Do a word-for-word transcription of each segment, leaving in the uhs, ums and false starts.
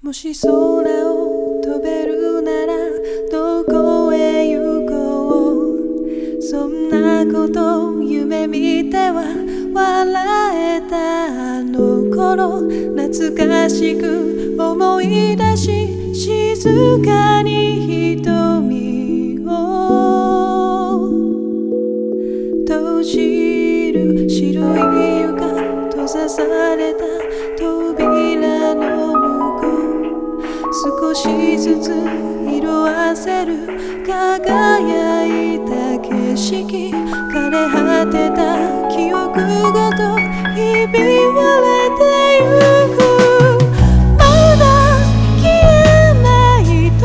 もし空を飛べるならどこへ行こう。そんなこと夢見ては笑えたあの頃、懐かしく思い出し静かに瞳を閉じる。白い床閉ざされた扉の向こう、少しずつ色あせる輝いた景色、枯れ果てた記憶ごとひび割れてゆく。まだ消えないと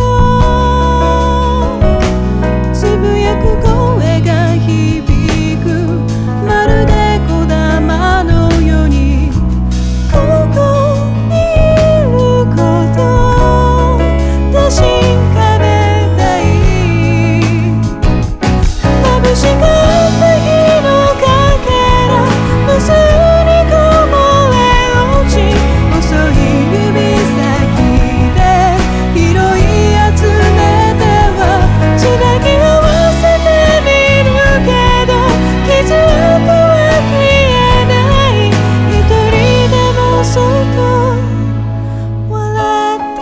つぶやく声が響く。まるでこだまのようにここにいること確かめたい。眩しかった日のかけら無数にこぼれ落ち、細い指先で拾い集めてはつなぎ合わせてみるけど、傷跡は消えない。一人でもそっと笑って。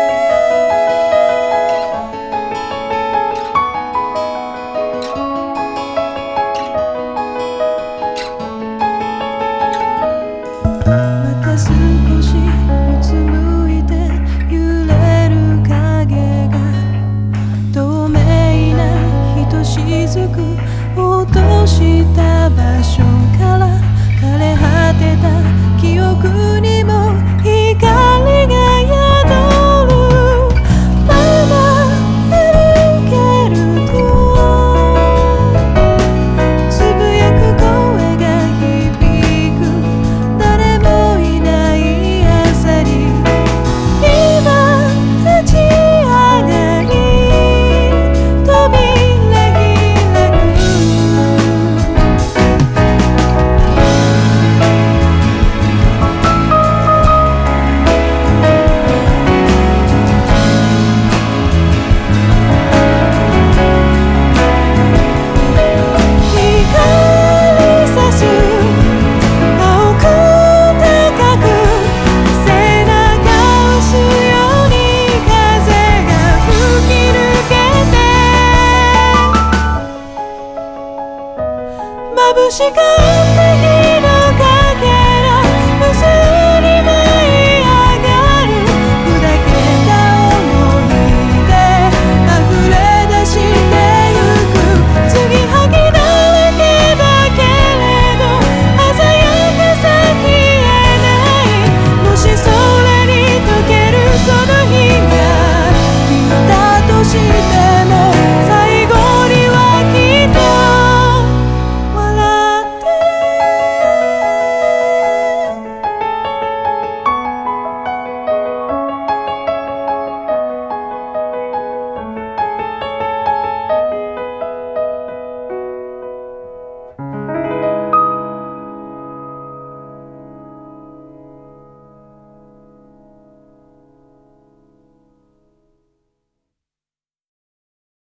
また少しうつむいて揺れる影が透明なひとしずく落とした場所から枯れ果てた記憶にも光が宿る。まだ歩けるとつぶやく声が響く。誰もいない朝に今立ち上がり扉開く。光さす青く高く背中押すように風が吹き抜けて。眩しか